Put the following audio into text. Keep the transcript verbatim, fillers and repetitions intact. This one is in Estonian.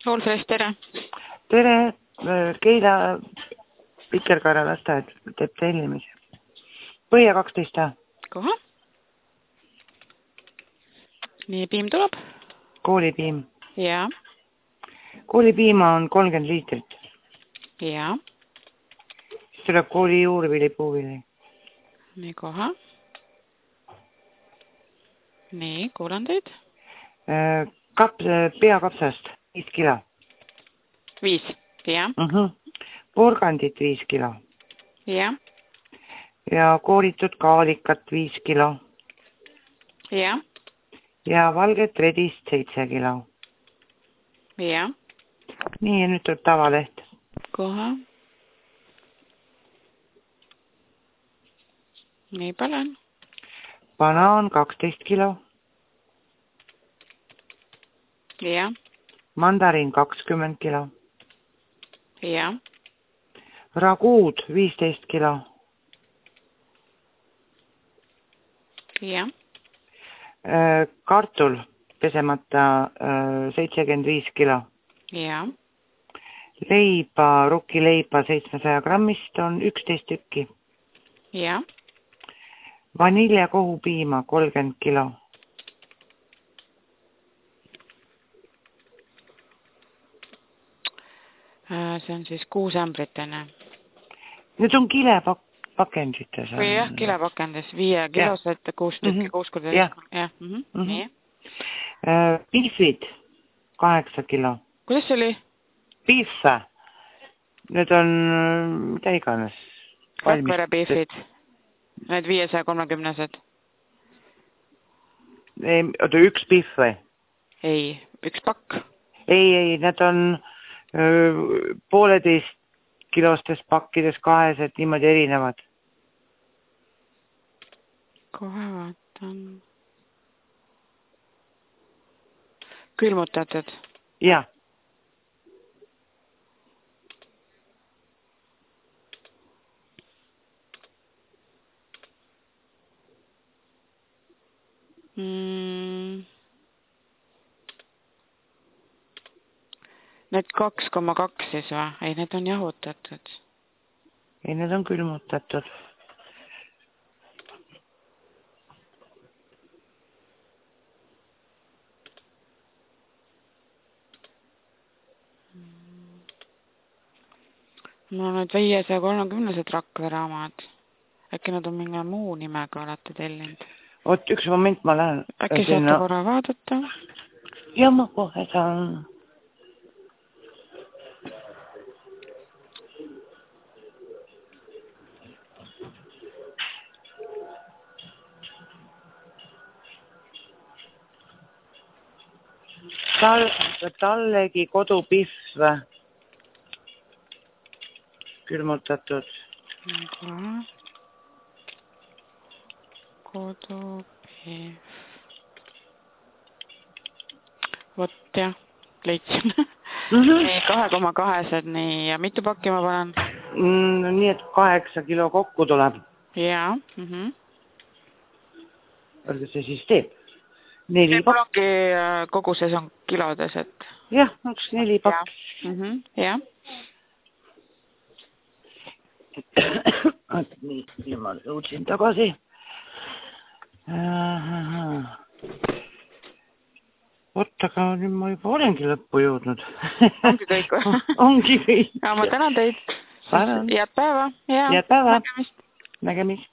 Allfresh, tere! Tere! Keila Pikerkaara lasteaed teeb tellimisi. Põhja kaksteist A. Koha. Nii, piim tuleb? Koolipiim. Jaa. Koolipiima on kolmkümmend liitrit. Jaa. Siis tuleb kooli juurvili, puuvili. Nii, koha. Nii, kuulan teid. Kap, peakapsast viis kilo. Viis, jah. Uh-huh. Porgandit viis kilo. Jah. Ja kooritud kaalikat viis kilo. Jah. Ja valget redist seitse kilo. Jah. Nii, ja nüüd tuleb tavaleht. Koha. Nii, palun. Banaan kaksteist kilo. Jah. Mandariin kakskümmend kilo. Jah. Raguud viisteist kilo. Jah. Kartul pesemata seitsekümmend viis kilo. Jah. Leiba, rukileiba seitsmesaja grammist on üksteist tükki. Jah. Vanilja kohupiima kolmkümmend kilo. See on siis kuus ämbrit enne. Need on kilepakendites. Või jah, kilepakendis. Viie kilosed, kuus tükki, kuus korda. Jah. Jah. Nii. Piifid kaheksa kilo. Kuidas see oli? Piife. Need on mida iganes. Rakvere piifid. Need viiesaja kolmekümnesed. Oota, üks piif või? Ei, üks pakk. Ei, ei, need on pooleteist kilostes pakkides kahesed niimoodi erinevad. Kohe vaatan. Külmutatud? Jah. Mm. Need kaks koma kaks siis või? Ei, need on jahutatud. Ei, need on külmutatud. Mul on need viiesaja kolmekümnesed Rakvere omad. Äkki nad on mingi muu nimega olete tellinud? Oot, üks moment ma lähen. Äkki saate korra vaadata? Ja ma kohe saan. Tal, tallegi kodupihv külmutatud. Kodupihv. Vot jah, leidsin. Nii, kahe koma kahesed, nii, ja mitu pakki ma panen? Nii, et kaheksa kilo kokku tuleb. Jaa. Olge see siis teeb? Neli pakk. Mul ongi kogu see on kilodes, et... Jah, üks neli pakk. Jah. Nii, nii ma jõudsin tagasi. Oot, aga nüüd ma juba olengi lõppu jõudnud. Ongi kõik või? Ongi kõik. Ma tänan teid. Head päeva. Head päeva. Nägemist.